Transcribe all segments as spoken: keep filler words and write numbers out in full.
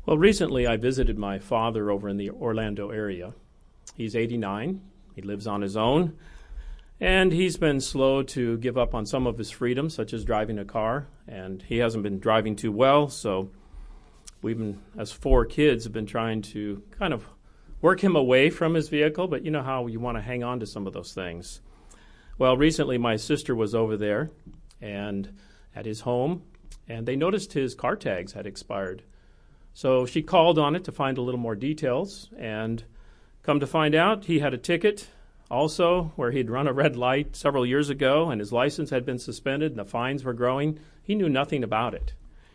Well, recently I visited my father over in the Orlando area. He's eighty-nine. He lives on his own. And he's been slow to give up on some of his freedoms, such as driving a car. And he hasn't been driving too well, so we've been, as four kids, have been trying to kind of work him away from his vehicle. But you know how you want to hang on to some of those things. Well, recently my sister was over there and at his home, and they noticed his car tags had expired. So she called on it to find a little more details, and come to find out, he had a ticket also where he'd run a red light several years ago, and his license had been suspended, and the fines were growing. He knew nothing about it.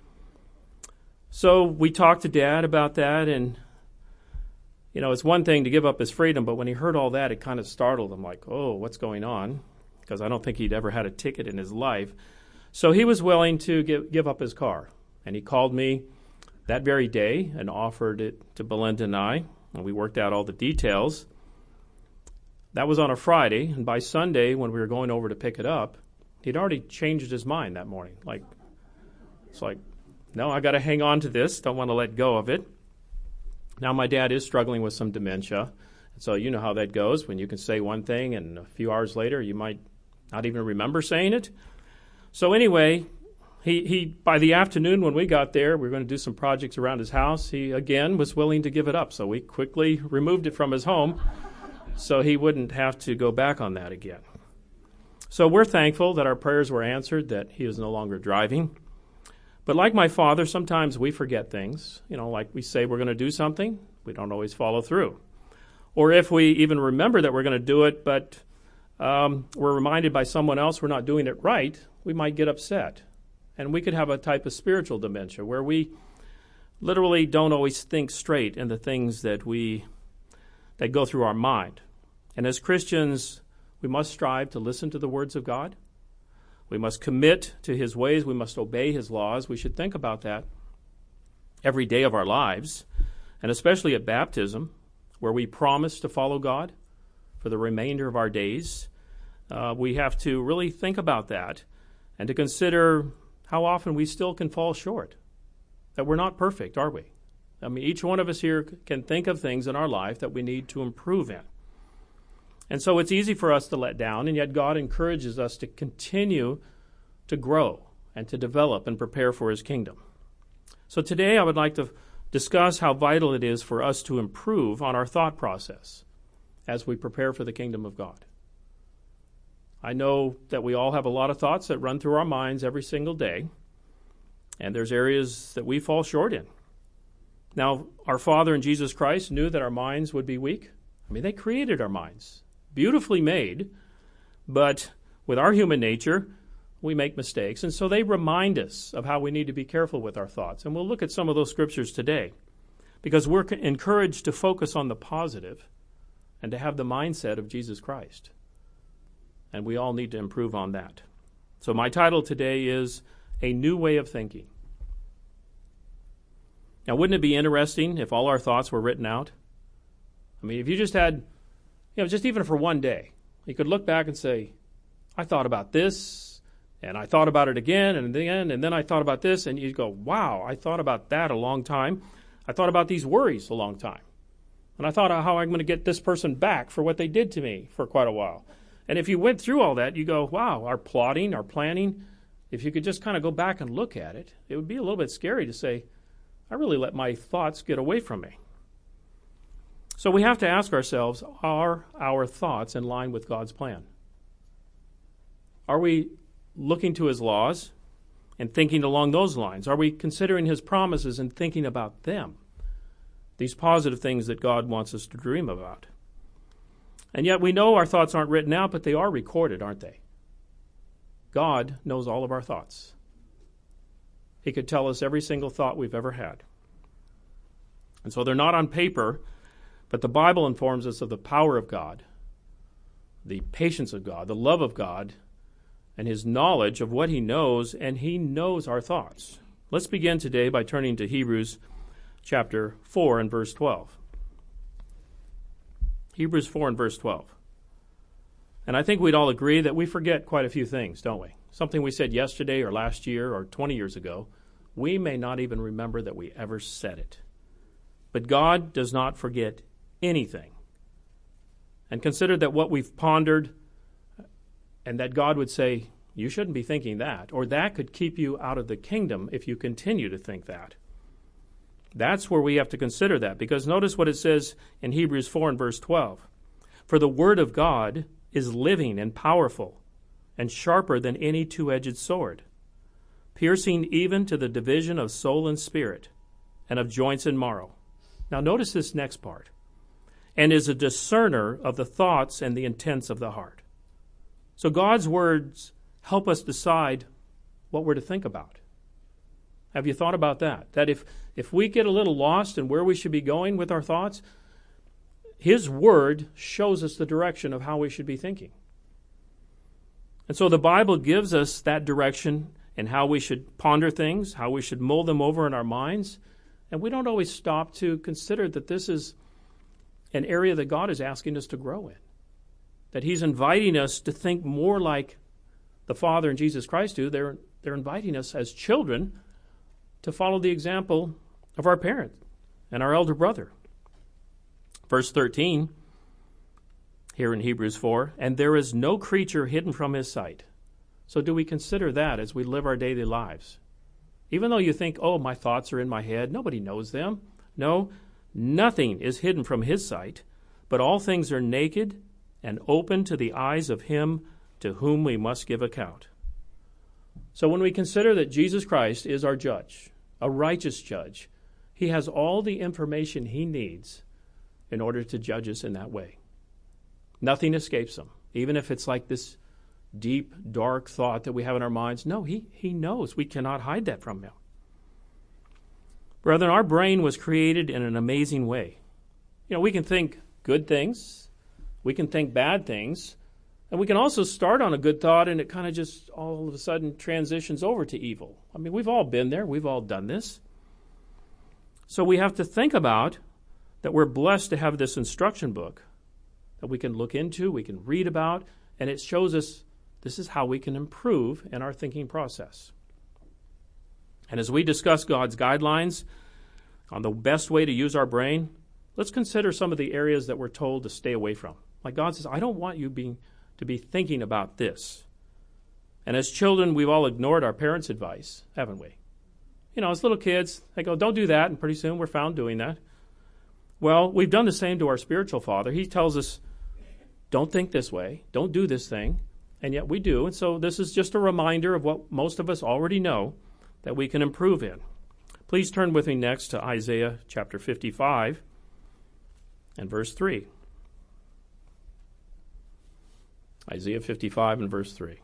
So we talked to Dad about that, and, you know, it's one thing to give up his freedom, but when he heard all that, it kind of startled him, like, oh, what's going on? Because I don't think he'd ever had a ticket in his life. So he was willing to give, give up his car, and he called me that very day and offered it to Belinda and I, and we worked out all the details. That was on a Friday, and by Sunday, when we were going over to pick it up, he'd already changed his mind that morning. Like, it's like, no, I got to hang on to this, don't want to let go of it. Now, my dad is struggling with some dementia, so you know how that goes when you can say one thing, and a few hours later, you might not even remember saying it. So anyway, He, he, by the afternoon when we got there, we were going to do some projects around his house. He, again, was willing to give it up. So we quickly removed it from his home so he wouldn't have to go back on that again. So we're thankful that our prayers were answered, that he is no longer driving. But like my father, sometimes we forget things. You know, like we say we're going to do something, we don't always follow through. Or if we even remember that we're going to do it, but um, we're reminded by someone else we're not doing it right, we might get upset. And we could have a type of spiritual dementia where we literally don't always think straight in the things that we that go through our mind. And as Christians, we must strive to listen to the words of God. We must commit to his ways. We must obey his laws. We should think about that every day of our lives, and especially at baptism, where we promise to follow God for the remainder of our days. Uh, we have to really think about that and to consider how often we still can fall short, that we're not perfect, are we? I mean, each one of us here can think of things in our life that we need to improve in. And so it's easy for us to let down, and yet God encourages us to continue to grow and to develop and prepare for his kingdom. So today I would like to discuss how vital it is for us to improve on our thought process as we prepare for the kingdom of God. I know that we all have a lot of thoughts that run through our minds every single day, and there's areas that we fall short in. Now, our Father in Jesus Christ knew that our minds would be weak. I mean, they created our minds, beautifully made, but with our human nature, we make mistakes, and so they remind us of how we need to be careful with our thoughts. And we'll look at some of those scriptures today, because we're encouraged to focus on the positive and to have the mindset of Jesus Christ. And we all need to improve on that. So my title today is A New Way of Thinking. Now, wouldn't it be interesting if all our thoughts were written out? I mean, if you just had, you know, just even for one day, you could look back and say, I thought about this, and I thought about it again, and then, and then I thought about this, and you'd go, wow, I thought about that a long time. I thought about these worries a long time. And I thought how I'm going to get this person back for what they did to me for quite a while. And if you went through all that, you go, wow, our plotting, our planning, if you could just kind of go back and look at it, it would be a little bit scary to say, I really let my thoughts get away from me. So we have to ask ourselves, are our thoughts in line with God's plan? Are we looking to his laws and thinking along those lines? Are we considering his promises and thinking about them? These positive things that God wants us to dream about. And yet we know our thoughts aren't written out, but they are recorded, aren't they? God knows all of our thoughts. He could tell us every single thought we've ever had. And so they're not on paper, but the Bible informs us of the power of God, the patience of God, the love of God, and his knowledge of what he knows, and he knows our thoughts. Let's begin today by turning to Hebrews chapter four and verse twelve. Hebrews four and verse twelve. And I think we'd all agree that we forget quite a few things, don't we? Something we said yesterday or last year or twenty years ago, we may not even remember that we ever said it. But God does not forget anything. And consider that what we've pondered, and that God would say, you shouldn't be thinking that, or that could keep you out of the kingdom if you continue to think that. That's where we have to consider that, because notice what it says in Hebrews four and verse twelve. For the word of God is living and powerful, and sharper than any two-edged sword, piercing even to the division of soul and spirit, and of joints and marrow. Now notice this next part. And is a discerner of the thoughts and the intents of the heart. So God's words help us decide what we're to think about. Have you thought about that? That if, if we get a little lost in where we should be going with our thoughts, His Word shows us the direction of how we should be thinking. And so the Bible gives us that direction and how we should ponder things, how we should mull them over in our minds. And we don't always stop to consider that this is an area that God is asking us to grow in. That He's inviting us to think more like the Father and Jesus Christ do. They're, they're inviting us as children to follow the example of our parent and our elder brother. Verse thirteen, here in Hebrews four, and there is no creature hidden from His sight. So do we consider that as we live our daily lives? Even though you think, oh, my thoughts are in my head, nobody knows them. No, nothing is hidden from His sight, but all things are naked and open to the eyes of Him to whom we must give account. So when we consider that Jesus Christ is our judge, a righteous judge, He has all the information He needs in order to judge us in that way. Nothing escapes Him, even if it's like this deep, dark thought that we have in our minds. No, he, he knows. We cannot hide that from Him. Brethren, our brain was created in an amazing way. You know, we can think good things, we can think bad things, and we can also start on a good thought and it kind of just all of a sudden transitions over to evil. I mean, we've all been there. We've all done this. So we have to think about that we're blessed to have this instruction book that we can look into, we can read about, and it shows us this is how we can improve in our thinking process. And as we discuss God's guidelines on the best way to use our brain, let's consider some of the areas that we're told to stay away from. Like God says, I don't want you being, to be thinking about this. And as children, we've all ignored our parents' advice, haven't we? You know, as little kids, they go, don't do that, and pretty soon we're found doing that. Well, we've done the same to our spiritual father. He tells us, don't think this way, don't do this thing, and yet we do. And so this is just a reminder of what most of us already know that we can improve in. Please turn with me next to Isaiah chapter fifty-five and verse three. Isaiah fifty-five and verse three.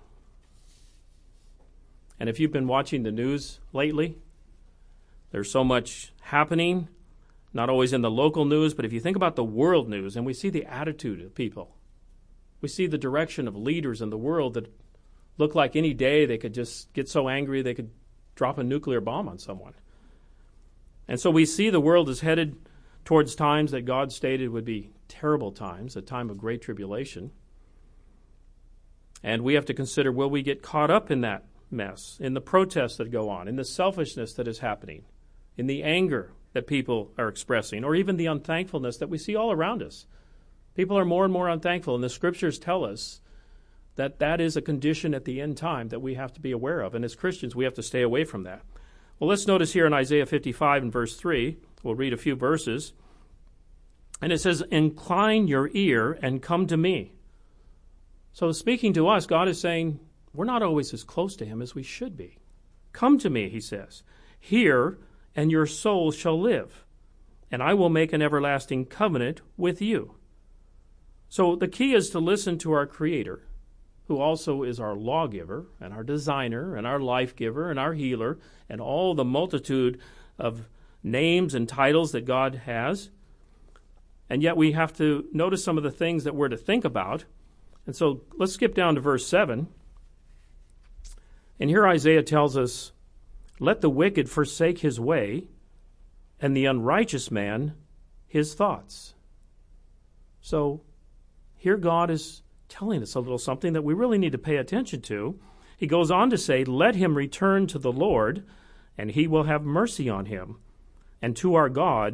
And if you've been watching the news lately, there's so much happening, not always in the local news, but if you think about the world news, and we see the attitude of people, we see the direction of leaders in the world that look like any day they could just get so angry they could drop a nuclear bomb on someone. And so we see the world is headed towards times that God stated would be terrible times, a time of great tribulation. And we have to consider, will we get caught up in that mess, in the protests that go on, in the selfishness that is happening, in the anger that people are expressing, or even the unthankfulness that we see all around us. People are more and more unthankful, and the Scriptures tell us that that is a condition at the end time that we have to be aware of. And as Christians, we have to stay away from that. Well, let's notice here in Isaiah fifty-five and verse three, we'll read a few verses. And it says, incline your ear and come to me. So speaking to us, God is saying, we're not always as close to Him as we should be. Come to me, He says. Hear, and your soul shall live, and I will make an everlasting covenant with you. So the key is to listen to our Creator, who also is our lawgiver and our designer and our life giver and our healer and all the multitude of names and titles that God has. And yet we have to notice some of the things that we're to think about. And so let's skip down to verse seven. And here Isaiah tells us, let the wicked forsake his way, and the unrighteous man his thoughts. So here God is telling us a little something that we really need to pay attention to. He goes on to say, let him return to the Lord, and He will have mercy on him, and to our God,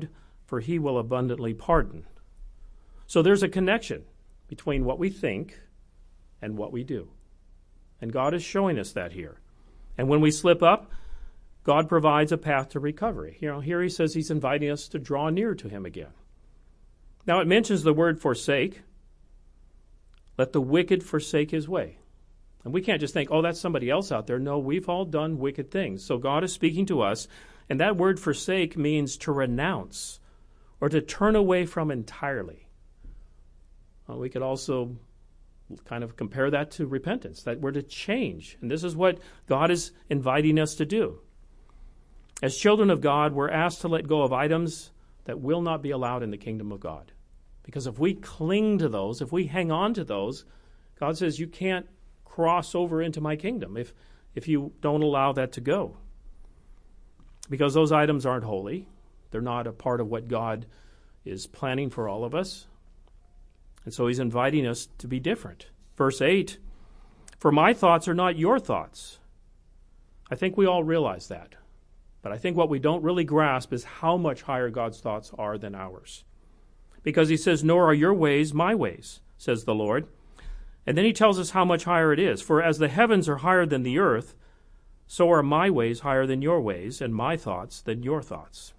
for he will abundantly pardon. So there's a connection between what we think and what we do. And God is showing us that here. And when we slip up, God provides a path to recovery. You know, here he says he's inviting us to draw near to him again. Now it mentions the word forsake. Let the wicked forsake his way. And we can't just think, oh, that's somebody else out there. No, we've all done wicked things. So God is speaking to us. And that word forsake means to renounce or to turn away from entirely. Well, we could also kind of compare that to repentance, that we're to change. And this is what God is inviting us to do. As children of God, we're asked to let go of items that will not be allowed in the kingdom of God. Because if we cling to those, if we hang on to those, God says you can't cross over into my kingdom if, if you don't allow that to go. Because those items aren't holy. They're not a part of what God is planning for all of us. And so he's inviting us to be different. Verse eight, for my thoughts are not your thoughts. I think we all realize that. But I think what we don't really grasp is how much higher God's thoughts are than ours. Because he says, nor are your ways my ways, says the Lord. And then he tells us how much higher it is. For as the heavens are higher than the earth, so are my ways higher than your ways, and my thoughts than your thoughts.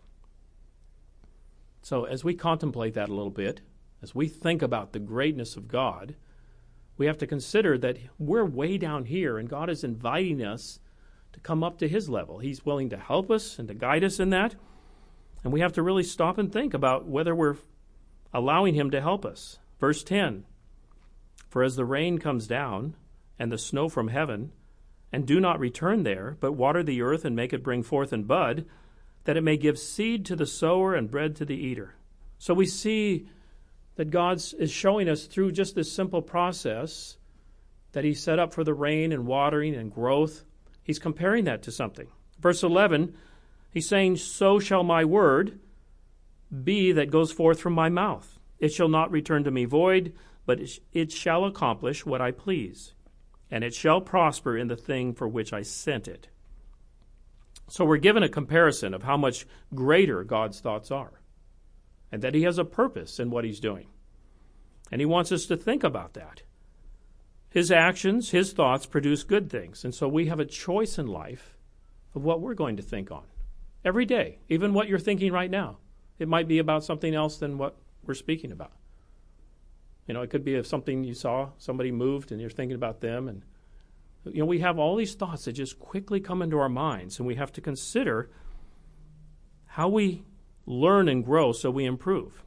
So as we contemplate that a little bit, as we think about the greatness of God, we have to consider that we're way down here, and God is inviting us to come up to his level. He's willing to help us and to guide us in that. And we have to really stop and think about whether we're allowing him to help us. Verse ten, for as the rain comes down and the snow from heaven, and do not return there, but water the earth and make it bring forth and bud, that it may give seed to the sower and bread to the eater. So we see that God is showing us through just this simple process that he set up for the rain and watering and growth. He's comparing that to something. Verse eleven, he's saying, so shall my word be that goes forth from my mouth. It shall not return to me void, but it shall accomplish what I please, and it shall prosper in the thing for which I sent it. So we're given a comparison of how much greater God's thoughts are, and that he has a purpose in what he's doing. And he wants us to think about that. His actions, his thoughts produce good things, and so we have a choice in life of what we're going to think on every day, even what you're thinking right now. It might be about something else than what we're speaking about. You know, it could be of something you saw, somebody moved, and you're thinking about them. And, you know, we have all these thoughts that just quickly come into our minds, and we have to consider how we learn and grow so we improve.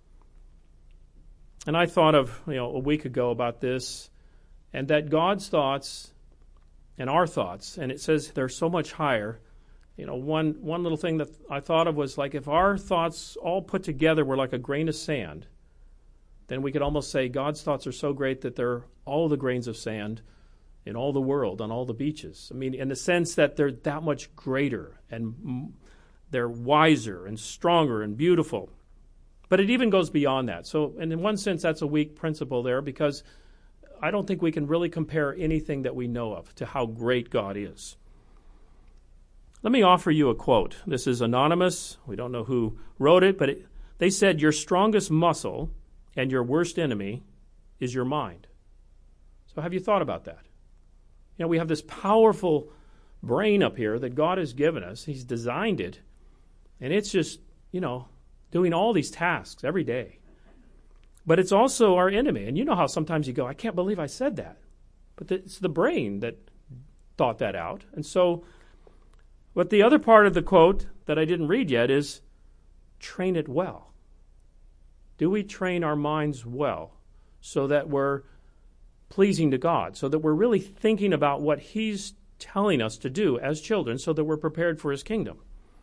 And I thought of, you know, a week ago about this, and that God's thoughts and our thoughts, and it says they're so much higher. You know, one, one little thing that I thought of was like if our thoughts all put together were like a grain of sand, then we could almost say God's thoughts are so great that they're all the grains of sand in all the world, on all the beaches. I mean, in the sense that they're that much greater and they're wiser and stronger and beautiful. But it even goes beyond that. So, and in one sense, that's a weak principle there because I don't think we can really compare anything that we know of to how great God is. Let me offer you a quote. This is anonymous. We don't know who wrote it, but it, they said, your strongest muscle and your worst enemy is your mind. So have you thought about that? You know, we have this powerful brain up here that God has given us. He's designed it, and it's just, you know, doing all these tasks every day. But it's also our enemy. And you know how sometimes you go, I can't believe I said that. But it's the brain that thought that out. And so, but the other part of the quote that I didn't read yet is, train it well. Do we train our minds well so that we're pleasing to God, so that we're really thinking about what He's telling us to do as children so that we're prepared for His kingdom?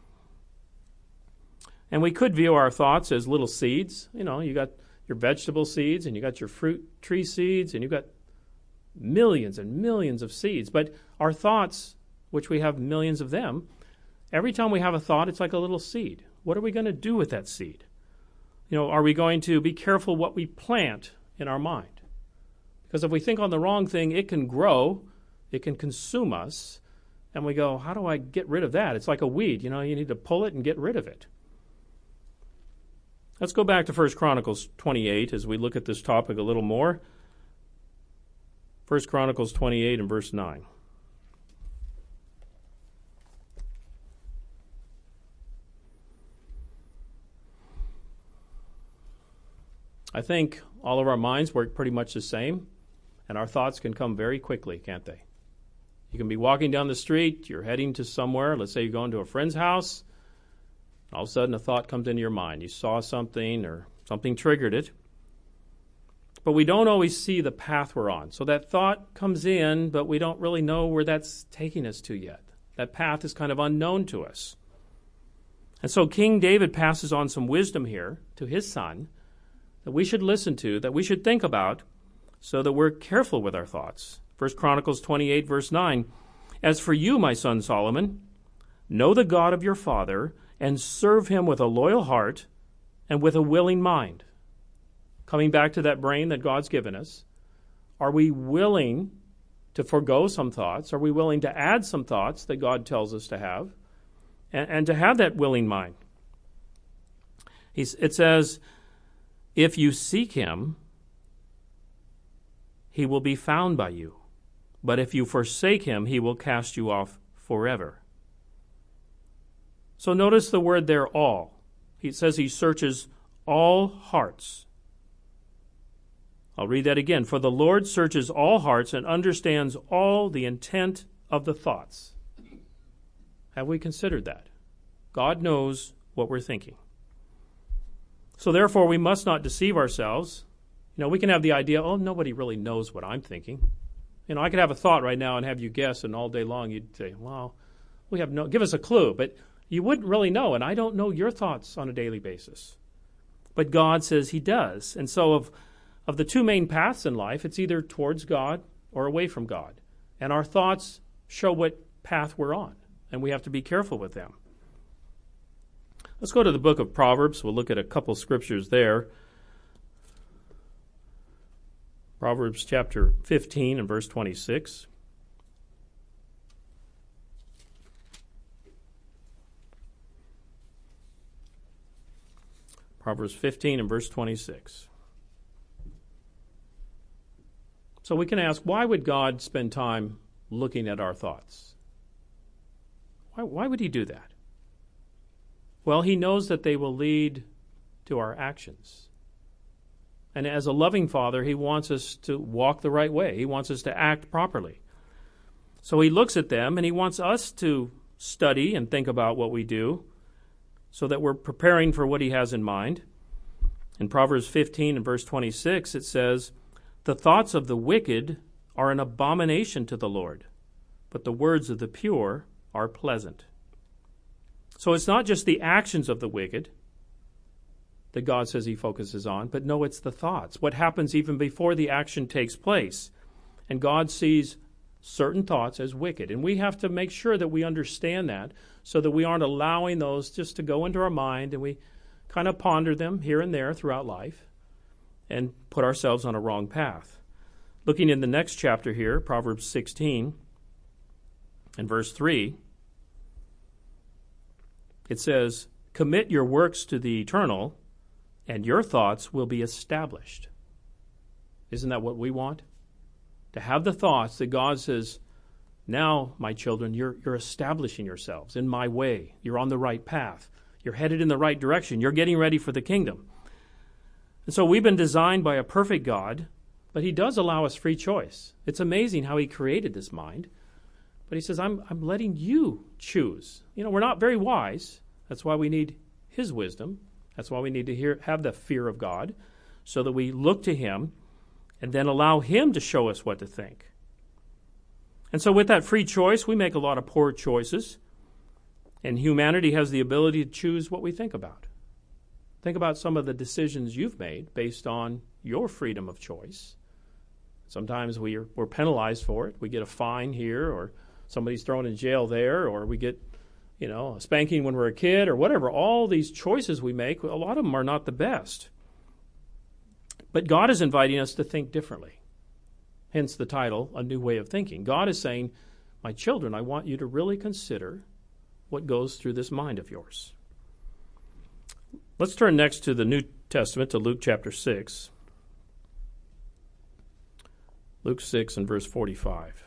And we could view our thoughts as little seeds. You know, you got your vegetable seeds and you got your fruit tree seeds and you got millions and millions of seeds. But our thoughts, which we have millions of them, every time we have a thought, it's like a little seed. What are we going to do with that seed? You know, are we going to be careful what we plant in our mind? Because if we think on the wrong thing, it can grow, it can consume us, and we go, how do I get rid of that? It's like a weed, you know, you need to pull it and get rid of it. Let's go back to First Chronicles twenty-eight as we look at this topic a little more. First Chronicles twenty-eight and verse nine. I think all of our minds work pretty much the same, and our thoughts can come very quickly, can't they? You can be walking down the street, you're heading to somewhere, let's say you're going to a friend's house, all of a sudden a thought comes into your mind. You saw something or something triggered it, but we don't always see the path we're on. So that thought comes in, but we don't really know where that's taking us to yet. That path is kind of unknown to us. And so King David passes on some wisdom here to his son that we should listen to, that we should think about, so that we're careful with our thoughts. First Chronicles twenty-eight, verse nine, "As for you, my son Solomon, know the God of your father, and serve him with a loyal heart and with a willing mind." Coming back to that brain that God's given us, are we willing to forego some thoughts? Are we willing to add some thoughts that God tells us to have? And, and to have that willing mind. He's, it says, "If you seek him, he will be found by you. But if you forsake him, he will cast you off forever." So notice the word there, all. He says he searches all hearts. I'll read that again. "For the Lord searches all hearts and understands all the intent of the thoughts." Have we considered that? God knows what we're thinking. So therefore, we must not deceive ourselves. You know, we can have the idea, oh, nobody really knows what I'm thinking. You know, I could have a thought right now and have you guess, and all day long you'd say, well, we have no, give us a clue. But you wouldn't really know, and I don't know your thoughts on a daily basis. But God says he does. And so of, of the two main paths in life, it's either towards God or away from God. And our thoughts show what path we're on, and we have to be careful with them. Let's go to the book of Proverbs. We'll look at a couple scriptures there. Proverbs chapter fifteen and verse twenty-six. Proverbs fifteen and verse twenty-six. So we can ask, why would God spend time looking at our thoughts? Why, why would he do that? Well, he knows that they will lead to our actions. And as a loving father, he wants us to walk the right way. He wants us to act properly. So he looks at them, and he wants us to study and think about what we do so that we're preparing for what he has in mind. In Proverbs fifteen and verse twenty-six, it says, "The thoughts of the wicked are an abomination to the Lord, but the words of the pure are pleasant." So it's not just the actions of the wicked that God says he focuses on, but no, it's the thoughts, what happens even before the action takes place. And God sees certain thoughts as wicked. And we have to make sure that we understand that so that we aren't allowing those just to go into our mind and we kind of ponder them here and there throughout life and put ourselves on a wrong path. Looking in the next chapter here, Proverbs sixteen and verse three, it says, "Commit your works to the eternal, and your thoughts will be established." Isn't that what we want? To have the thoughts that God says, now, my children, you're, you're establishing yourselves in my way. You're on the right path. You're headed in the right direction. You're getting ready for the kingdom. And so we've been designed by a perfect God, but he does allow us free choice. It's amazing how he created this mind. But he says, I'm, I'm letting you choose. You know, we're not very wise. That's why we need his wisdom. That's why we need to hear, have the fear of God, so that we look to him and then allow him to show us what to think. And so with that free choice, we make a lot of poor choices. And humanity has the ability to choose what we think about. Think about some of the decisions you've made based on your freedom of choice. Sometimes we are, we're penalized for it. We get a fine here, or somebody's thrown in jail there, or we get, you know, a spanking when we're a kid, or whatever. All these choices we make, a lot of them are not the best. But God is inviting us to think differently. Hence the title, A New Way of Thinking. God is saying, my children, I want you to really consider what goes through this mind of yours. Let's turn next to the New Testament, to Luke chapter six. Luke six and verse forty-five.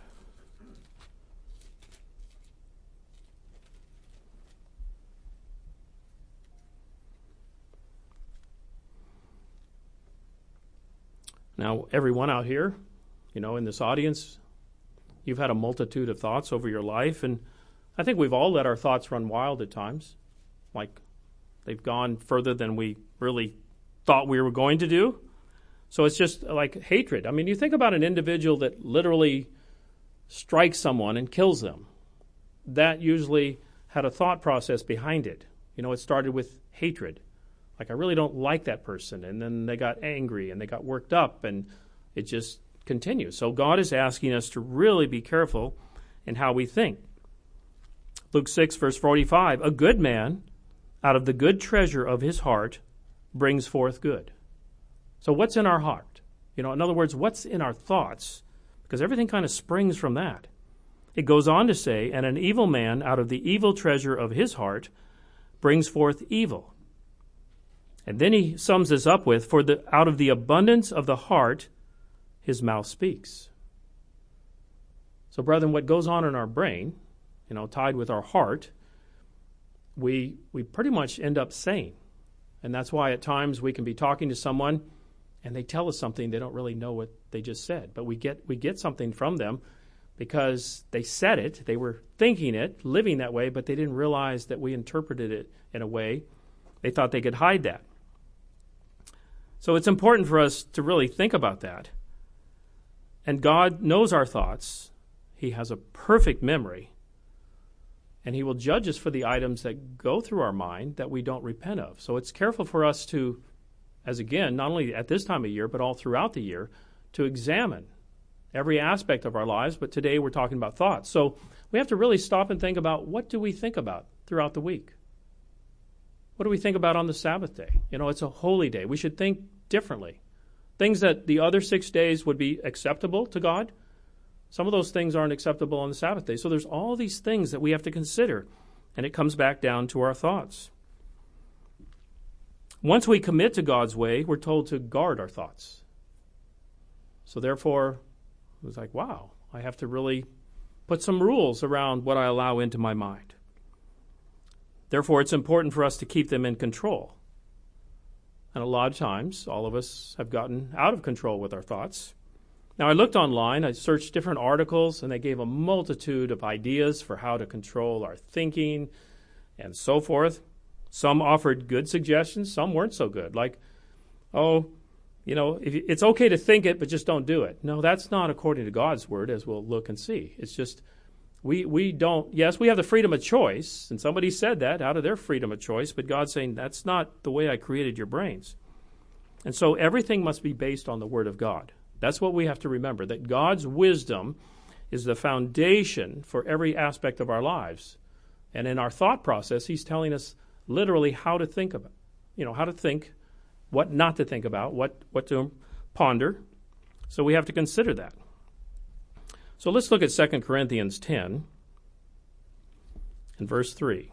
Now, everyone out here, you know, in this audience, you've had a multitude of thoughts over your life, and I think we've all let our thoughts run wild at times, like they've gone further than we really thought we were going to do. So it's just like hatred. I mean, you think about an individual that literally strikes someone and kills them. That usually had a thought process behind it. You know, it started with hatred. Like, I really don't like that person. And then they got angry and they got worked up, and it just continues. So God is asking us to really be careful in how we think. Luke six, verse forty-five, a good man out of the good treasure of his heart brings forth good. So what's in our heart? You know, in other words, what's in our thoughts? Because everything kind of springs from that. It goes on to say, and an evil man out of the evil treasure of his heart brings forth evil. And then he sums this up with, for the out of the abundance of the heart, his mouth speaks. So, brethren, what goes on in our brain, you know, tied with our heart, we we pretty much end up saying. And that's why at times we can be talking to someone and they tell us something, they don't really know what they just said. But we get we get something from them because they said it, they were thinking it, living that way, but they didn't realize that we interpreted it in a way they thought they could hide that. So it's important for us to really think about that. And God knows our thoughts. He has a perfect memory. And he will judge us for the items that go through our mind that we don't repent of. So it's careful for us to, as again, not only at this time of year, but all throughout the year, to examine every aspect of our lives. But today we're talking about thoughts. So we have to really stop and think about, what do we think about throughout the week? What do we think about on the Sabbath day? You know, it's a holy day. We should think differently. Things that the other six days would be acceptable to God, some of those things aren't acceptable on the Sabbath day. So there's all these things that we have to consider, and it comes back down to our thoughts. Once we commit to God's way, we're told to guard our thoughts. So therefore, it was like, wow, I have to really put some rules around what I allow into my mind. Therefore, it's important for us to keep them in control. And a lot of times, all of us have gotten out of control with our thoughts. Now, I looked online, I searched different articles, and they gave a multitude of ideas for how to control our thinking and so forth. Some offered good suggestions, some weren't so good. Like, oh, you know, if you, it's okay to think it, but just don't do it. No, that's not according to God's word, as we'll look and see. It's just, we we don't, yes, we have the freedom of choice, and somebody said that out of their freedom of choice, but God's saying that's not the way I created your brains. And so everything must be based on the word of God. That's what we have to remember, that God's wisdom is the foundation for every aspect of our lives. And in our thought process, he's telling us literally how to think about, you know, how to think, what not to think about, what, what to ponder. So we have to consider that. So let's look at Second Corinthians ten and verse three.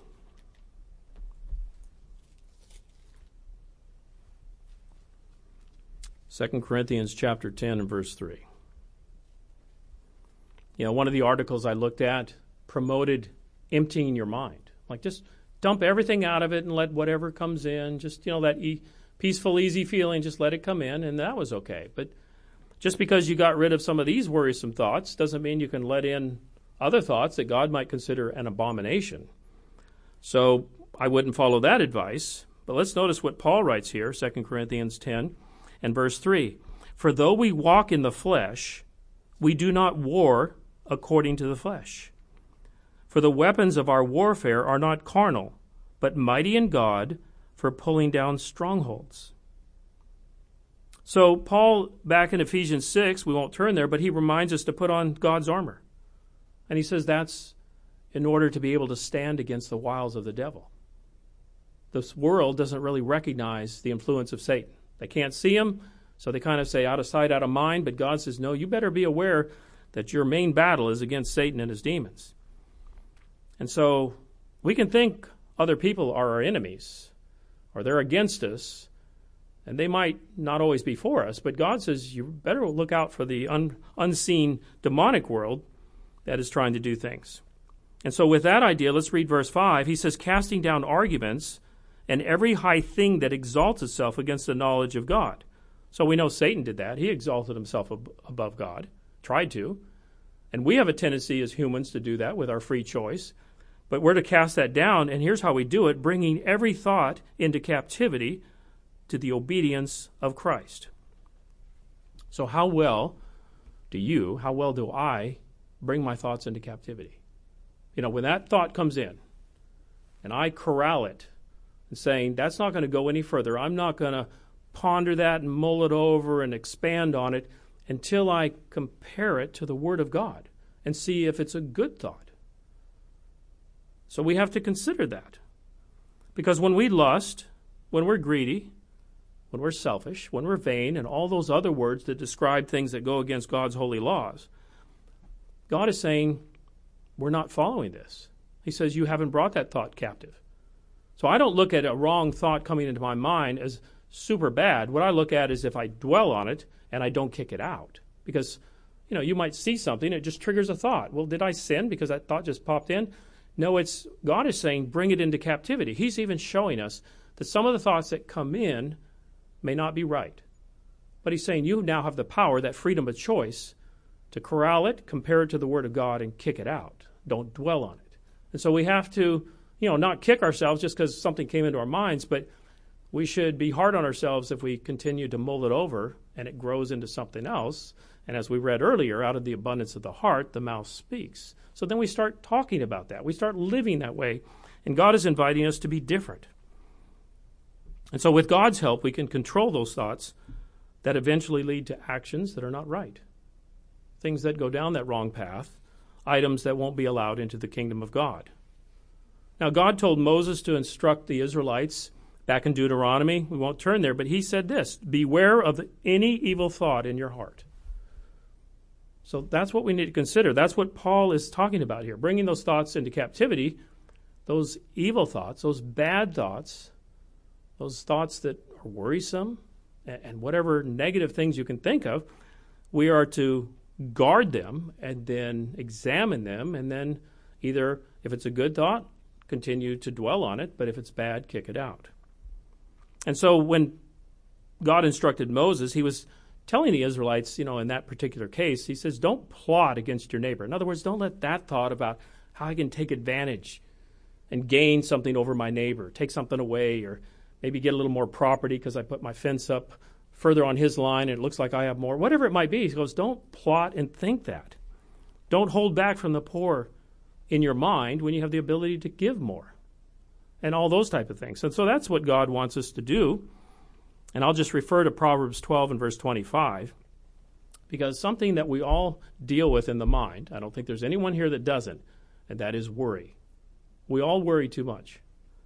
Second Corinthians chapter ten and verse three. You know, one of the articles I looked at promoted emptying your mind. Like, just dump everything out of it and let whatever comes in, just, you know, that e- peaceful, easy feeling, just let it come in, and that was okay. But just because you got rid of some of these worrisome thoughts doesn't mean you can let in other thoughts that God might consider an abomination. So I wouldn't follow that advice. But let's notice what Paul writes here, Second Corinthians ten and verse three. For though we walk in the flesh, we do not war according to the flesh. For the weapons of our warfare are not carnal, but mighty in God for pulling down strongholds. So Paul, back in Ephesians six, we won't turn there, but he reminds us to put on God's armor. And he says that's in order to be able to stand against the wiles of the devil. This world doesn't really recognize the influence of Satan. They can't see him, so they kind of say out of sight, out of mind, but God says, no, you better be aware that your main battle is against Satan and his demons. And so we can think other people are our enemies, or they're against us, and they might not always be for us, but God says you better look out for the un- unseen demonic world that is trying to do things. And so with that idea, let's read verse five. He says, casting down arguments and every high thing that exalts itself against the knowledge of God. So we know Satan did that. He exalted himself ab- above God, tried to. And we have a tendency as humans to do that with our free choice. But we're to cast that down, and here's how we do it, bringing every thought into captivity to the obedience of Christ. So how well do you, how well do I bring my thoughts into captivity? You know, when that thought comes in, and I corral it, and saying, that's not going to go any further. I'm not going to ponder that and mull it over and expand on it until I compare it to the Word of God and see if it's a good thought. So we have to consider that. Because when we lust, when we're greedy, when we're selfish, when we're vain, and all those other words that describe things that go against God's holy laws, God is saying, we're not following this. He says, you haven't brought that thought captive. So I don't look at a wrong thought coming into my mind as super bad. What I look at is if I dwell on it and I don't kick it out. Because, you know, you might see something, it just triggers a thought. Well, did I sin because that thought just popped in? No, it's God is saying bring it into captivity. He's even showing us that some of the thoughts that come in may not be right. But he's saying you now have the power, that freedom of choice, to corral it, compare it to the Word of God, and kick it out. Don't dwell on it. And so we have to, you know, not kick ourselves just because something came into our minds, but we should be hard on ourselves if we continue to mull it over and it grows into something else. And as we read earlier, out of the abundance of the heart, the mouth speaks. So then we start talking about that. We start living that way. And God is inviting us to be different. And so with God's help, we can control those thoughts that eventually lead to actions that are not right. Things that go down that wrong path, items that won't be allowed into the kingdom of God. Now, God told Moses to instruct the Israelites back in Deuteronomy. We won't turn there, but he said this, beware of any evil thought in your heart. So that's what we need to consider. That's what Paul is talking about here, bringing those thoughts into captivity, those evil thoughts, those bad thoughts, those thoughts that are worrisome, and whatever negative things you can think of, we are to guard them and then examine them, and then either, if it's a good thought, continue to dwell on it, but if it's bad, kick it out. And so when God instructed Moses, he was telling the Israelites, you know, in that particular case, he says, don't plot against your neighbor. In other words, don't let that thought about how I can take advantage and gain something over my neighbor, take something away, or maybe get a little more property because I put my fence up further on his line and it looks like I have more. Whatever it might be, he goes, don't plot and think that. Don't hold back from the poor in your mind when you have the ability to give more and all those type of things. And so that's what God wants us to do. And I'll just refer to Proverbs twelve and verse twenty-five, because something that we all deal with in the mind, I don't think there's anyone here that doesn't, and that is worry. We all worry too much.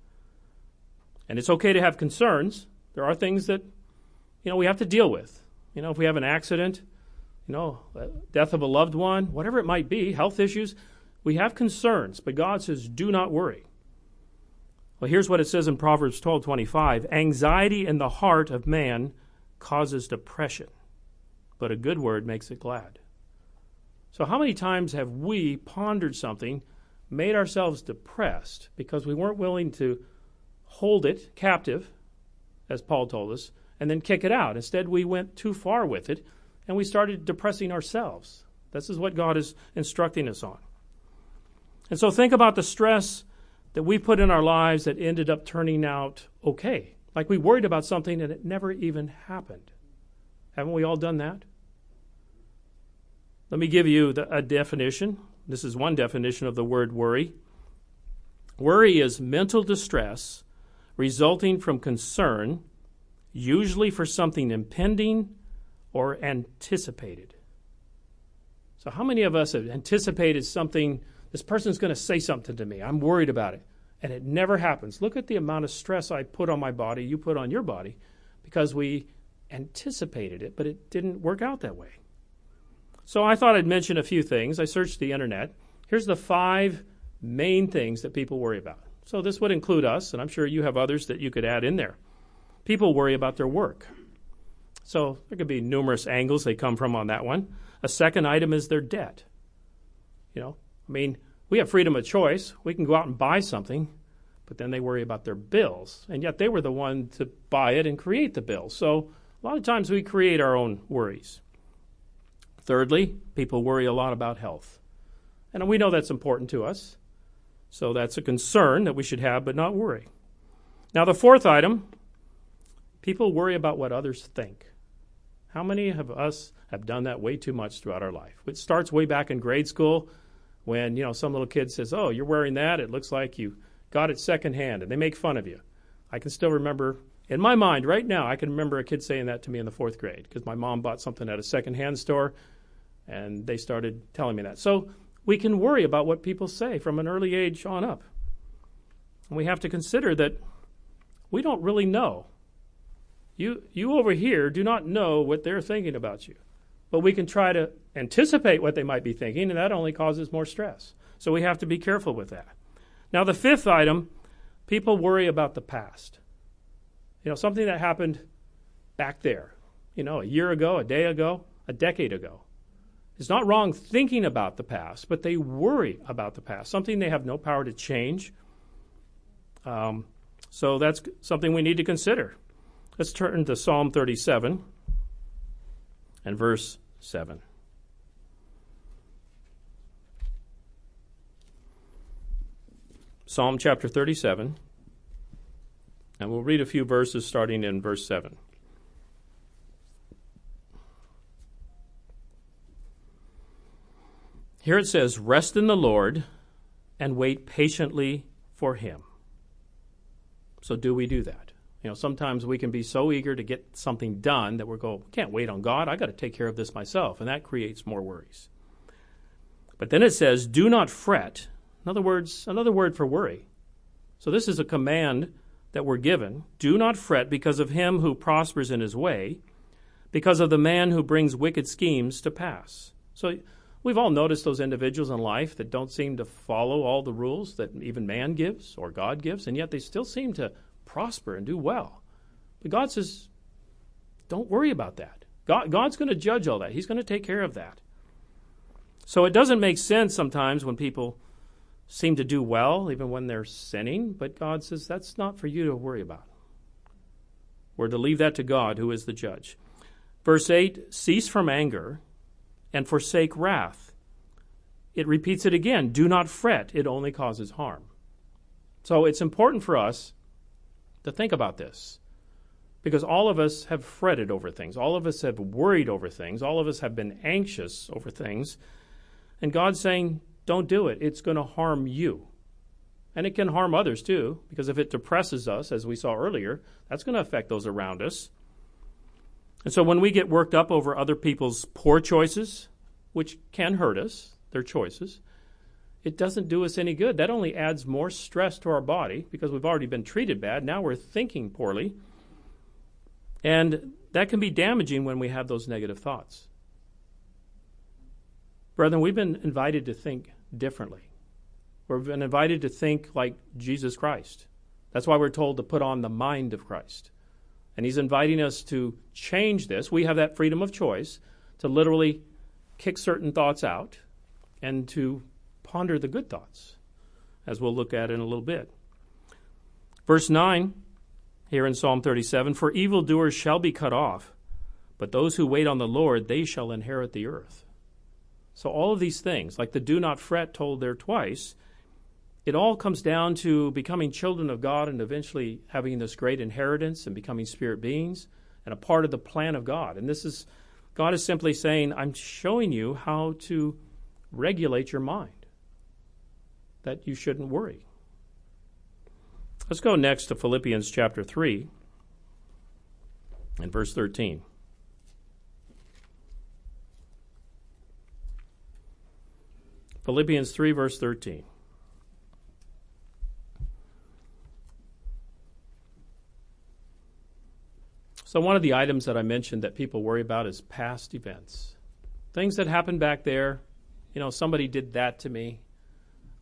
And it's okay to have concerns. There are things that, you know, we have to deal with. You know, if we have an accident, you know, death of a loved one, whatever it might be, health issues, we have concerns. But God says, do not worry. Well, here's what it says in Proverbs twelve twenty-five. Anxiety in the heart of man causes depression, but a good word makes it glad. So how many times have we pondered something, made ourselves depressed because we weren't willing to hold it captive, as Paul told us, and then kick it out? Instead, we went too far with it, and we started depressing ourselves. This is what God is instructing us on. And so think about the stress that we put in our lives that ended up turning out okay. Like we worried about something and it never even happened. Haven't we all done that? Let me give you the, a definition. This is one definition of the word worry. Worry is mental distress resulting from concern, usually for something impending or anticipated. So how many of us have anticipated something, this person's going to say something to me, I'm worried about it, and it never happens? Look at the amount of stress I put on my body, you put on your body, because we anticipated it, but it didn't work out that way. So I thought I'd mention a few things. I searched the internet. Here's the five main things that people worry about. So this would include us, and I'm sure you have others that you could add in there. People worry about their work. So there could be numerous angles they come from on that one. A second item is their debt. You know, I mean, we have freedom of choice. We can go out and buy something, but then they worry about their bills. And yet they were the one to buy it and create the bill. So a lot of times we create our own worries. Thirdly, people worry a lot about health. And we know that's important to us. So that's a concern that we should have, but not worry. Now the fourth item, people worry about what others think. How many of us have done that way too much throughout our life? It starts way back in grade school when, you know, some little kid says, oh, you're wearing that. It looks like you got it secondhand, and they make fun of you. I can still remember, in my mind right now, I can remember a kid saying that to me in the fourth grade because my mom bought something at a secondhand store, and they started telling me that. So we can worry about what people say from an early age on up. And we have to consider that we don't really know. You, you over here do not know what they're thinking about you. But we can try to anticipate what they might be thinking, and that only causes more stress. So we have to be careful with that. Now, the fifth item, people worry about the past. You know, something that happened back there, you know, a year ago, a day ago, a decade ago. It's not wrong thinking about the past, but they worry about the past, something they have no power to change. Um, so that's something we need to consider. Let's turn to Psalm thirty-seven and verse seven. Psalm chapter thirty-seven, and we'll read a few verses starting in verse seven. Here it says, rest in the Lord and wait patiently for him. So do we do that? You know, sometimes we can be so eager to get something done that we're going, we can't wait on God. I got to take care of this myself. And that creates more worries. But then it says, do not fret. In other words, another word for worry. So this is a command that we're given. Do not fret because of him who prospers in his way, because of the man who brings wicked schemes to pass. So we've all noticed those individuals in life that don't seem to follow all the rules that even man gives or God gives, and yet they still seem to prosper and do well. But God says, don't worry about that. God, God's going to judge all that. He's going to take care of that. So it doesn't make sense sometimes when people seem to do well, even when they're sinning, but God says that's not for you to worry about. We're to leave that to God, who is the judge. Verse eight, cease from anger and forsake wrath. It repeats it again, do not fret, it only causes harm. So it's important for us to think about this, because all of us have fretted over things. All of us have worried over things. All of us have been anxious over things. And God's saying, don't do it. It's going to harm you. And it can harm others too, because if it depresses us, as we saw earlier, that's going to affect those around us. And so when we get worked up over other people's poor choices, which can hurt us, their choices, it doesn't do us any good. That only adds more stress to our body because we've already been treated bad. Now we're thinking poorly. And that can be damaging when we have those negative thoughts. Brethren, we've been invited to think differently. We've been invited to think like Jesus Christ. That's why we're told to put on the mind of Christ. And he's inviting us to change this. We have that freedom of choice to literally kick certain thoughts out and to ponder the good thoughts, as we'll look at in a little bit. Verse nine, here in Psalm thirty-seven, for evildoers shall be cut off, but those who wait on the Lord, they shall inherit the earth. So all of these things, like the do not fret told there twice, it all comes down to becoming children of God and eventually having this great inheritance and becoming spirit beings and a part of the plan of God. And this is, God is simply saying, I'm showing you how to regulate your mind, that you shouldn't worry. Let's go next to Philippians chapter three and verse thirteen. Philippians three, verse thirteen. So one of the items that I mentioned that people worry about is past events. Things that happened back there. You know, somebody did that to me.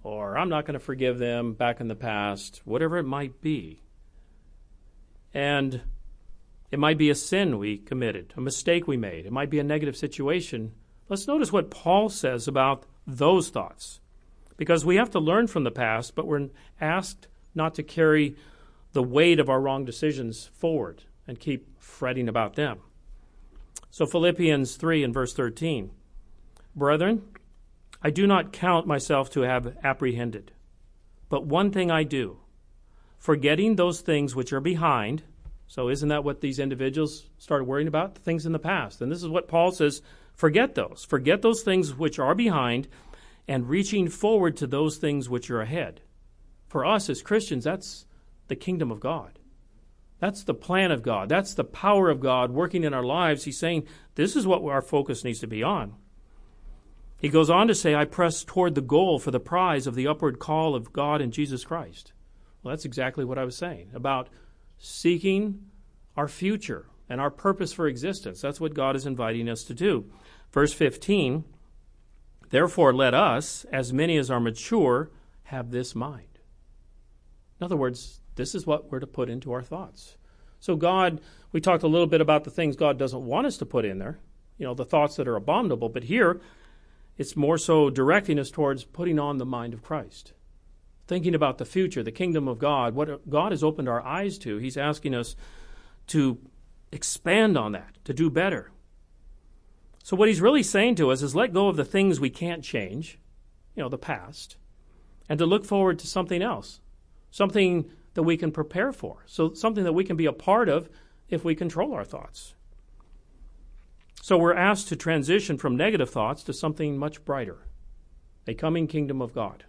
or I'm not going to forgive them back in the past, whatever it might be. And it might be a sin we committed, a mistake we made. It might be a negative situation. Let's notice what Paul says about those thoughts, because we have to learn from the past, but we're asked not to carry the weight of our wrong decisions forward and keep fretting about them. So Philippians three and verse thirteen, Brethren, I do not count myself to have apprehended, but one thing I do, forgetting those things which are behind. So isn't that what these individuals started worrying about? The things in the past. And this is what Paul says, forget those. Forget those things which are behind and reaching forward to those things which are ahead. For us as Christians, that's the kingdom of God. That's the plan of God. That's the power of God working in our lives. He's saying this is what our focus needs to be on. He goes on to say, I press toward the goal for the prize of the upward call of God in Jesus Christ. Well, that's exactly what I was saying about seeking our future and our purpose for existence. That's what God is inviting us to do. Verse fifteen, therefore let us, as many as are mature, have this mind. In other words, this is what we're to put into our thoughts. So God, we talked a little bit about the things God doesn't want us to put in there, you know, the thoughts that are abominable, but here it's more so directing us towards putting on the mind of Christ. Thinking about the future, the kingdom of God, what God has opened our eyes to. He's asking us to expand on that, to do better. So what he's really saying to us is let go of the things we can't change, you know, the past, and to look forward to something else, something that we can prepare for, so something that we can be a part of if we control our thoughts. So we're asked to transition from negative thoughts to something much brighter, a coming kingdom of God.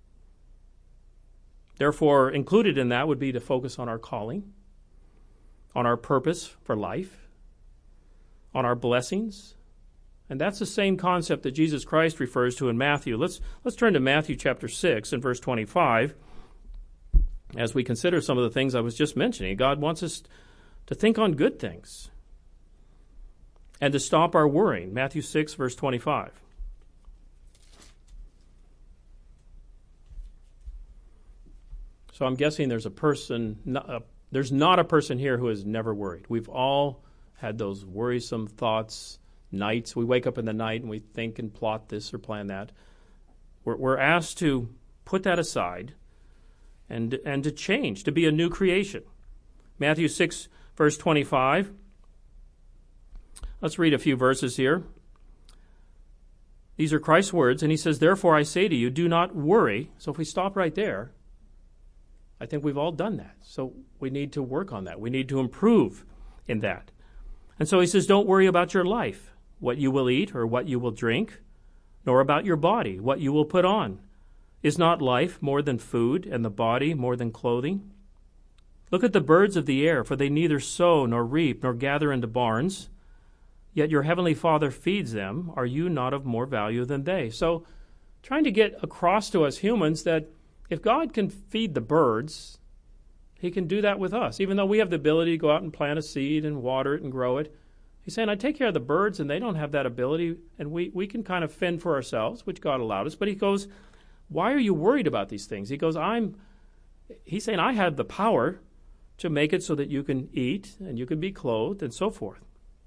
Therefore, included in that would be to focus on our calling, on our purpose for life, on our blessings. And that's the same concept that Jesus Christ refers to in Matthew. Let's, let's turn to Matthew chapter six and verse twenty-five as we consider some of the things I was just mentioning. God wants us to think on good things and to stop our worrying. Matthew six, verse twenty-five. So I'm guessing there's a person, not, uh, there's not a person here who has never worried. We've all had those worrisome thoughts, nights. We wake up in the night and we think and plot this or plan that. We're, we're asked to put that aside and, and to change, to be a new creation. Matthew six, verse twenty-five. Let's read a few verses here. These are Christ's words, and he says, therefore I say to you, do not worry. So if we stop right there, I think we've all done that. So we need to work on that. We need to improve in that. And so he says, don't worry about your life, what you will eat or what you will drink, nor about your body, what you will put on. Is not life more than food, and the body more than clothing? Look at the birds of the air, for they neither sow nor reap nor gather into barns, yet your heavenly Father feeds them. Are you not of more value than they? So trying to get across to us humans that if God can feed the birds, he can do that with us. Even though we have the ability to go out and plant a seed and water it and grow it, he's saying, I take care of the birds and they don't have that ability, and we, we can kind of fend for ourselves, which God allowed us. But he goes, why are you worried about these things? He goes, I'm, he's saying, I have the power to make it so that you can eat and you can be clothed and so forth.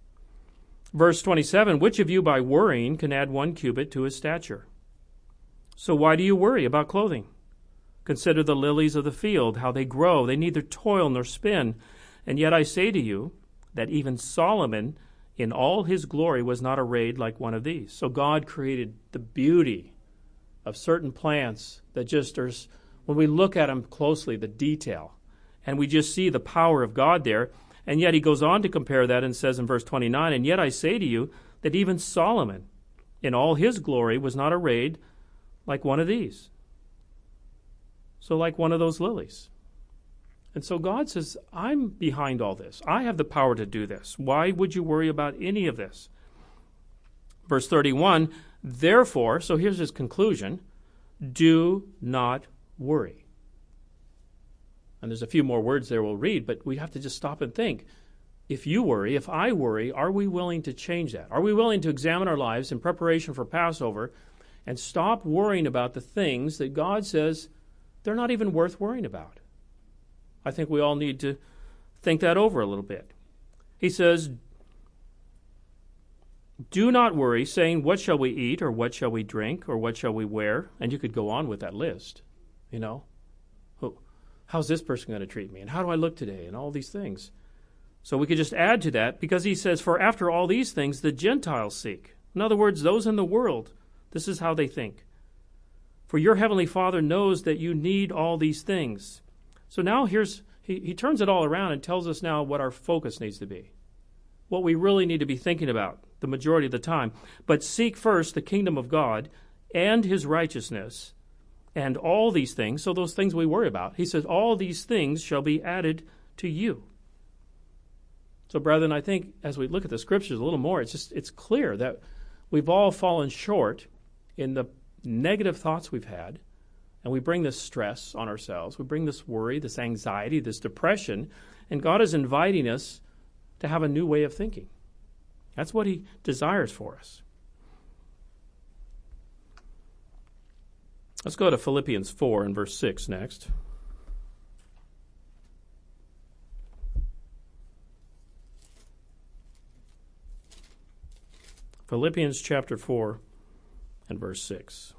Verse twenty-seven, which of you by worrying can add one cubit to his stature? So why do you worry about clothing? Consider the lilies of the field, how they grow. They neither toil nor spin. And yet I say to you that even Solomon in all his glory was not arrayed like one of these. So God created the beauty of certain plants that just are, when we look at them closely, the detail, and we just see the power of God there. And yet he goes on to compare that and says in verse twenty-nine, and yet I say to you that even Solomon in all his glory was not arrayed like one of these. So like one of those lilies. And so God says, I'm behind all this. I have the power to do this. Why would you worry about any of this? Verse thirty-one, therefore, so here's his conclusion, do not worry. And there's a few more words there we'll read, but we have to just stop and think. If you worry, if I worry, are we willing to change that? Are we willing to examine our lives in preparation for Passover and stop worrying about the things that God says they're not even worth worrying about. I think we all need to think that over a little bit. He says, do not worry, saying, what shall we eat, or what shall we drink, or what shall we wear? And you could go on with that list, you know. How's this person going to treat me? And how do I look today? And all these things. So we could just add to that, because he says, for after all these things the Gentiles seek. In other words, those in the world, this is how they think. For your heavenly Father knows that you need all these things. So now here's, he, he turns it all around and tells us now what our focus needs to be. What we really need to be thinking about the majority of the time. But seek first the kingdom of God and his righteousness, and all these things, so those things we worry about, he says, all these things shall be added to you. So, brethren, I think as we look at the scriptures a little more, it's just it's clear that we've all fallen short in the negative thoughts we've had, and we bring this stress on ourselves. We bring this worry, this anxiety, this depression, and God is inviting us to have a new way of thinking. That's what he desires for us. Let's go to Philippians four and verse six next. Philippians chapter four and verse six.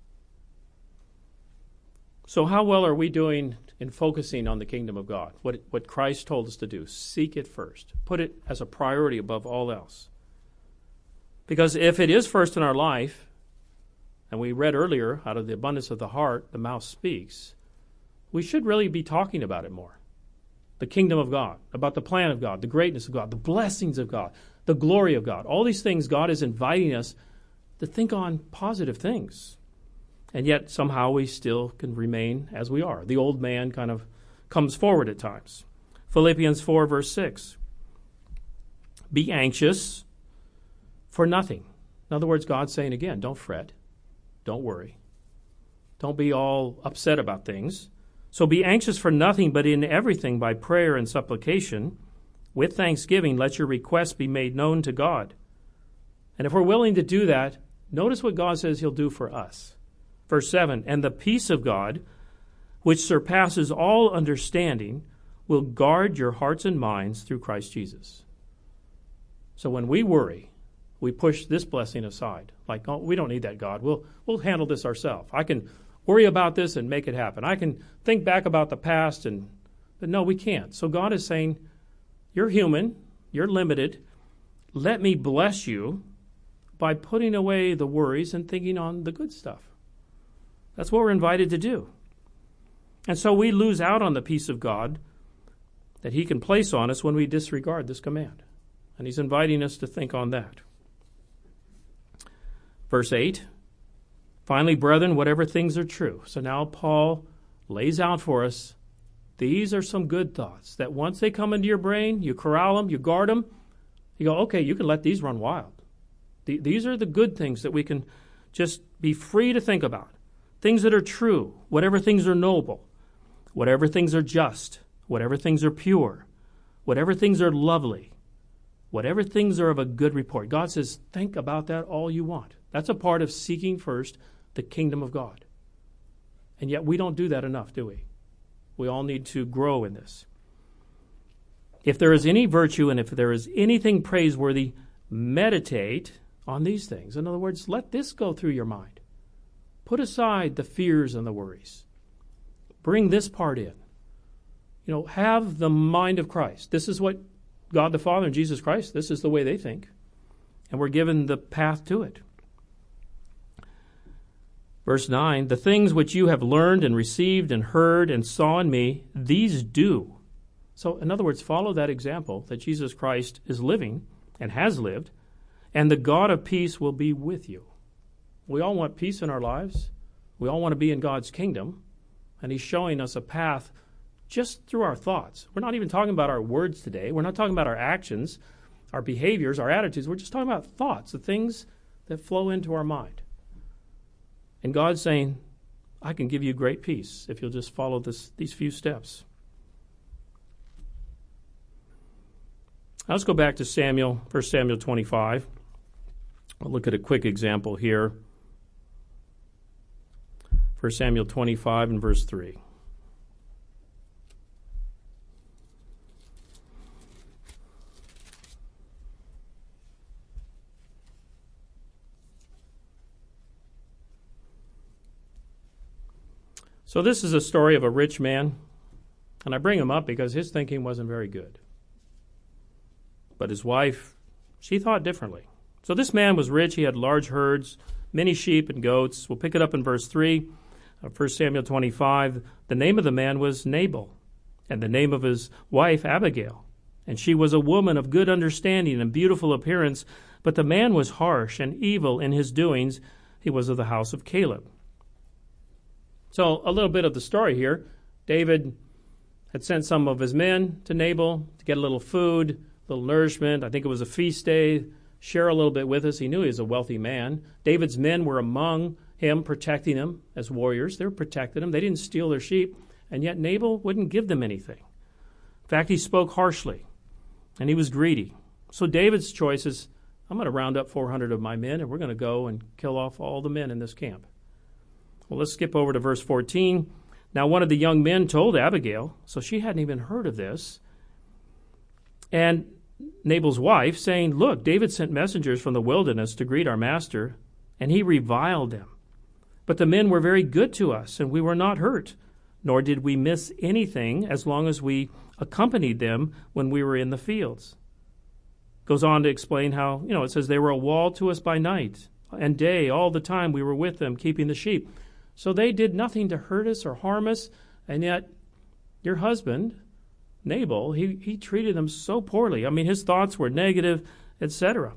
So how well are we doing in focusing on the kingdom of God? What, what Christ told us to do. Seek it first. Put it as a priority above all else. Because if it is first in our life, and we read earlier, out of the abundance of the heart, the mouth speaks, we should really be talking about it more. The kingdom of God, about the plan of God, the greatness of God, the blessings of God, the glory of God. All these things God is inviting us to think on positive things. And yet somehow we still can remain as we are. The old man kind of comes forward at times. Philippians four, verse six. Be anxious for nothing. In other words, God's saying again, don't fret. Don't worry. Don't be all upset about things. So be anxious for nothing, but in everything by prayer and supplication, with thanksgiving, let your requests be made known to God. And if we're willing to do that, notice what God says he'll do for us. Verse seven, and the peace of God, which surpasses all understanding, will guard your hearts and minds through Christ Jesus. So when we worry, we push this blessing aside. Like, oh, we don't need that, God. We'll we'll handle this ourselves. I can worry about this and make it happen. I can think back about the past, and but no, we can't. So God is saying, you're human, you're limited. Let me bless you by putting away the worries and thinking on the good stuff. That's what we're invited to do. And so we lose out on the peace of God that he can place on us when we disregard this command. And he's inviting us to think on that. Verse eight, finally, brethren, whatever things are true. So now Paul lays out for us, these are some good thoughts that once they come into your brain, you corral them, you guard them, you go, okay, you can let these run wild. These are the good things that we can just be free to think about. Things that are true, whatever things are noble, whatever things are just, whatever things are pure, whatever things are lovely, whatever things are of a good report. God says, think about that all you want. That's a part of seeking first the kingdom of God. And yet we don't do that enough, do we? We all need to grow in this. If there is any virtue and if there is anything praiseworthy, meditate on these things. In other words, let this go through your mind. Put aside the fears and the worries. Bring this part in. You know, have the mind of Christ. This is what God the Father and Jesus Christ, this is the way they think. And we're given the path to it. Verse nine, the things which you have learned and received and heard and saw in me, these do. So, in other words, follow that example that Jesus Christ is living and has lived, and the God of peace will be with you. We all want peace in our lives. We all want to be in God's kingdom, and he's showing us a path just through our thoughts. We're not even talking about our words today. We're not talking about our actions, our behaviors, our attitudes. We're just talking about thoughts, the things that flow into our mind. And God's saying, I can give you great peace if you'll just follow this, these few steps. Now let's go back to Samuel, First Samuel twenty-five. We'll look at a quick example here First Samuel twenty-five and verse three. So this is a story of a rich man, and I bring him up because his thinking wasn't very good. But his wife, she thought differently. So this man was rich. He had large herds, many sheep and goats. We'll pick it up in verse three of First Samuel twenty-five. The name of the man was Nabal, and the name of his wife Abigail. And she was a woman of good understanding and beautiful appearance, but the man was harsh and evil in his doings. He was of the house of Caleb. So a little bit of the story here. David had sent some of his men to Nabal to get a little food, a little nourishment. I think it was a feast day. Share a little bit with us. He knew he was a wealthy man. David's men were among him, protecting him as warriors. They were protecting him. They didn't steal their sheep, and yet Nabal wouldn't give them anything. In fact, he spoke harshly, and he was greedy. So David's choice is, I'm going to round up four hundred of my men, and we're going to go and kill off all the men in this camp. Well, let's skip over to verse fourteen. Now, one of the young men told Abigail, so she hadn't even heard of this, and Nabal's wife, saying, look, David sent messengers from the wilderness to greet our master, and he reviled them. But the men were very good to us, and we were not hurt, nor did we miss anything as long as we accompanied them when we were in the fields. Goes on to explain how, you know, it says they were a wall to us by night and day. All the time we were with them, keeping the sheep. So they did nothing to hurt us or harm us, and yet your husband, Nabal, he, he treated them so poorly. I mean, his thoughts were negative, et cetera.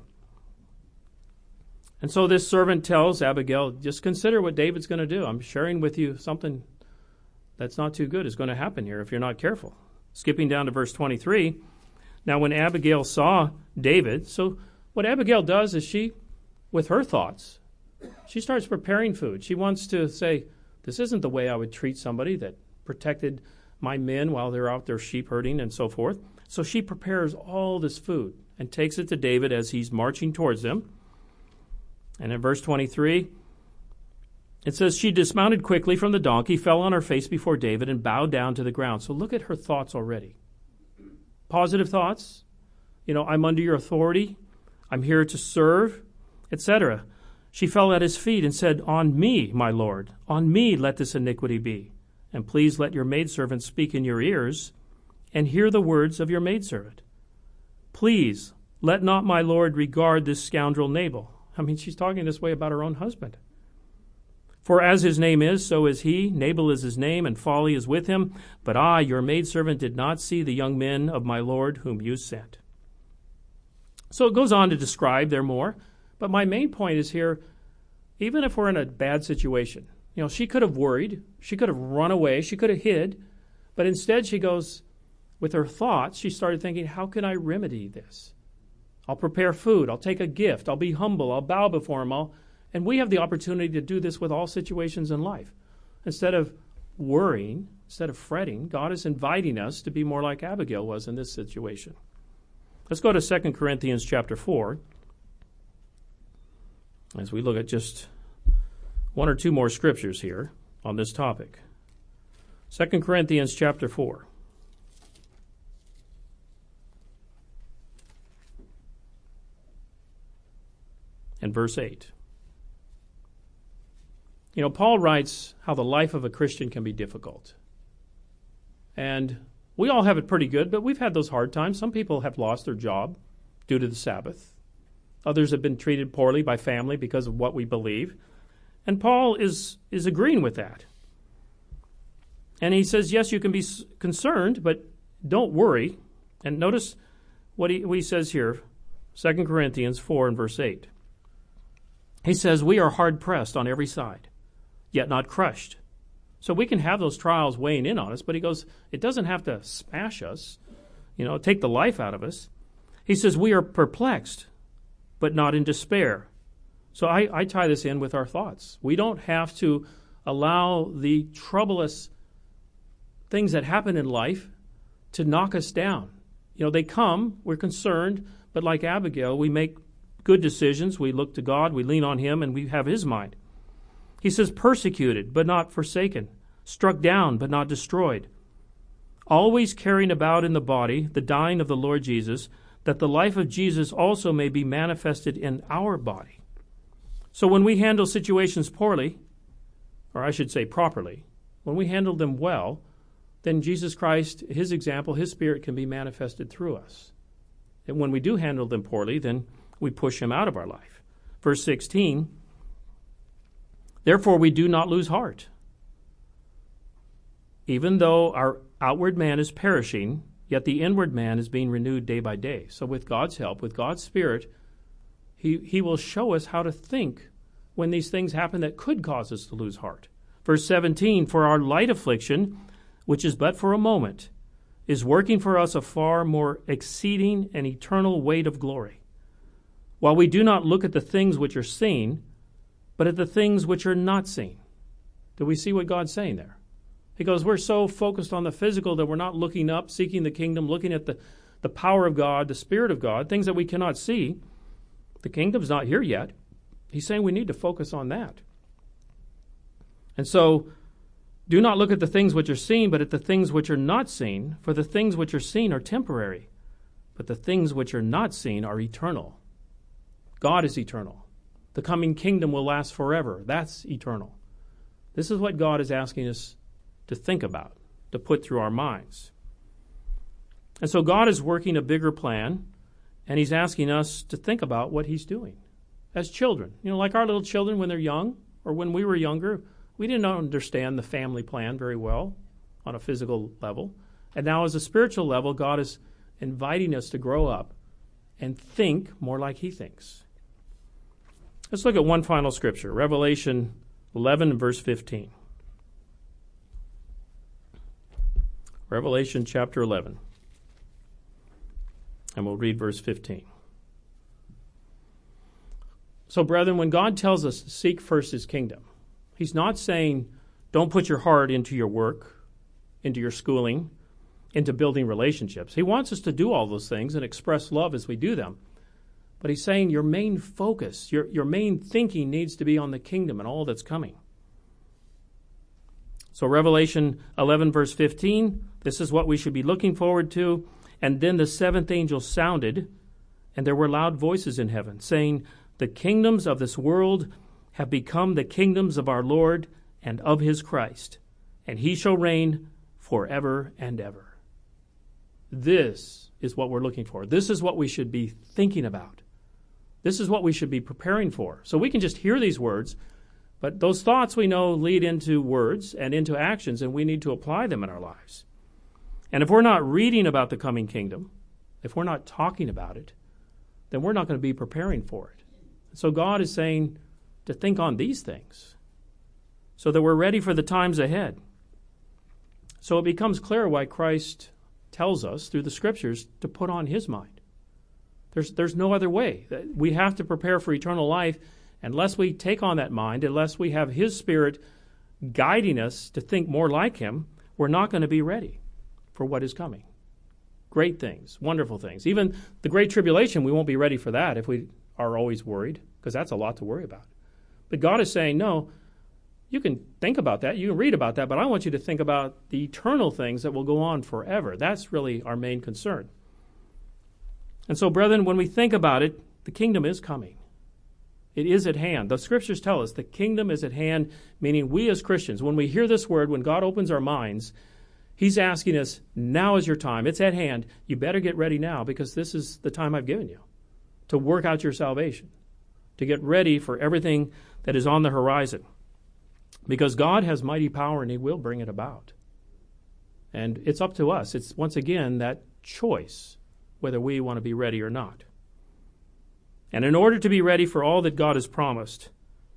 And so this servant tells Abigail, just consider what David's going to do. I'm sharing with you something that's not too good is going to happen here if you're not careful. Skipping down to verse twenty-three. Now when Abigail saw David, so what Abigail does is she, with her thoughts, she starts preparing food. She wants to say, this isn't the way I would treat somebody that protected my men while they're out there sheep herding and so forth. So she prepares all this food and takes it to David as he's marching towards them. And in verse twenty-three, it says, she dismounted quickly from the donkey, fell on her face before David, and bowed down to the ground. So look at her thoughts already. Positive thoughts. You know, I'm under your authority. I'm here to serve, et cetera. She fell at his feet and said, on me, my Lord, on me let this iniquity be. And please let your maidservant speak in your ears and hear the words of your maidservant. Please let not my Lord regard this scoundrel Nabal. I mean, she's talking this way about her own husband. For as his name is, so is he. Nabal is his name, and folly is with him. But I, your maidservant, did not see the young men of my Lord whom you sent. So it goes on to describe there more. But my main point is here, even if we're in a bad situation, you know, she could have worried, she could have run away, she could have hid, but instead she goes, with her thoughts, she started thinking, how can I remedy this? I'll prepare food, I'll take a gift, I'll be humble, I'll bow before him, I'll, and we have the opportunity to do this with all situations in life. Instead of worrying, instead of fretting, God is inviting us to be more like Abigail was in this situation. Let's go to Second Corinthians chapter four. As we look at just one or two more scriptures here on this topic. Second Corinthians chapter four. And verse eight. You know, Paul writes how the life of a Christian can be difficult. And we all have it pretty good, but we've had those hard times. Some people have lost their job due to the Sabbath. Others have been treated poorly by family because of what we believe. And Paul is, is agreeing with that. And he says, yes, you can be concerned, but don't worry. And notice what he, what he says here, Second Corinthians four and verse eight. He says, we are hard-pressed on every side, yet not crushed. So we can have those trials weighing in on us, but he goes, it doesn't have to smash us, you know, take the life out of us. He says, we are perplexed, but not in despair. So I, I tie this in with our thoughts. We don't have to allow the troublous things that happen in life to knock us down. You know, they come, we're concerned, but like Abigail, we make good decisions. We look to God, we lean on him, and we have his mind. He says persecuted, but not forsaken, struck down, but not destroyed, always carrying about in the body the dying of the Lord Jesus, that the life of Jesus also may be manifested in our body. So when we handle situations poorly, or I should say properly, when we handle them well, then Jesus Christ, his example, his Spirit can be manifested through us. And when we do handle them poorly, then we push him out of our life. Verse sixteen, therefore we do not lose heart. Even though our outward man is perishing, yet the inward man is being renewed day by day. So with God's help, with God's Spirit, he, he will show us how to think when these things happen that could cause us to lose heart. Verse seventeen, for our light affliction, which is but for a moment, is working for us a far more exceeding and eternal weight of glory. While we do not look at the things which are seen, but at the things which are not seen. Do we see what God's saying there? He goes, we're so focused on the physical that we're not looking up, seeking the kingdom, looking at the, the power of God, the Spirit of God, things that we cannot see. The kingdom's not here yet. He's saying we need to focus on that. And so, do not look at the things which are seen, but at the things which are not seen, for the things which are seen are temporary, but the things which are not seen are eternal. God is eternal. The coming kingdom will last forever. That's eternal. This is what God is asking us to think about, to put through our minds. And so God is working a bigger plan, and he's asking us to think about what he's doing as children. You know, like our little children when they're young, or when we were younger, we didn't understand the family plan very well on a physical level. And now as a spiritual level, God is inviting us to grow up and think more like he thinks. Let's look at one final scripture, Revelation eleven, verse fifteen. Revelation chapter eleven. And we'll read verse fifteen. So, brethren, when God tells us to seek first his kingdom, he's not saying don't put your heart into your work, into your schooling, into building relationships. He wants us to do all those things and express love as we do them. But he's saying your main focus, your, your main thinking needs to be on the kingdom and all that's coming. So Revelation eleven, verse fifteen, this is what we should be looking forward to. And then the seventh angel sounded, and there were loud voices in heaven, saying, the kingdoms of this world have become the kingdoms of our Lord and of his Christ, and he shall reign forever and ever. This is what we're looking for. This is what we should be thinking about. This is what we should be preparing for. So we can just hear these words, but those thoughts we know lead into words and into actions, and we need to apply them in our lives. And if we're not reading about the coming kingdom, if we're not talking about it, then we're not going to be preparing for it. So God is saying to think on these things so that we're ready for the times ahead. So it becomes clear why Christ tells us through the Scriptures to put on his mind. There's, there's no other way. We have to prepare for eternal life unless we take on that mind, unless we have his Spirit guiding us to think more like him. We're not going to be ready for what is coming. Great things, wonderful things. Even the Great Tribulation, we won't be ready for that if we are always worried, because that's a lot to worry about. But God is saying, no, you can think about that, you can read about that, but I want you to think about the eternal things that will go on forever. That's really our main concern. And so, brethren, when we think about it, the kingdom is coming. It is at hand. The Scriptures tell us the kingdom is at hand, meaning we as Christians, when we hear this word, when God opens our minds, he's asking us, now is your time. It's at hand. You better get ready now, because this is the time I've given you to work out your salvation, to get ready for everything that is on the horizon. Because God has mighty power and he will bring it about. And it's up to us. It's, once again, that choice, whether we want to be ready or not. And in order to be ready for all that God has promised,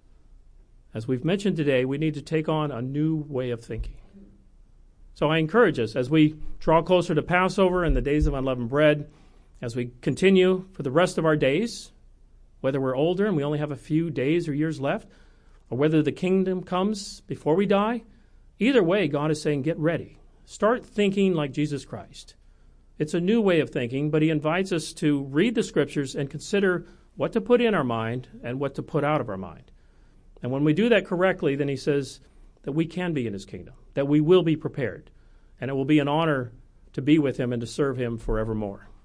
as we've mentioned today, we need to take on a new way of thinking. So I encourage us, as we draw closer to Passover and the days of unleavened bread, as we continue for the rest of our days, whether we're older and we only have a few days or years left, or whether the kingdom comes before we die, either way, God is saying, get ready. Start thinking like Jesus Christ. It's a new way of thinking, but he invites us to read the Scriptures and consider what to put in our mind and what to put out of our mind. And when we do that correctly, then he says that we can be in his kingdom, that we will be prepared, and it will be an honor to be with him and to serve him forevermore.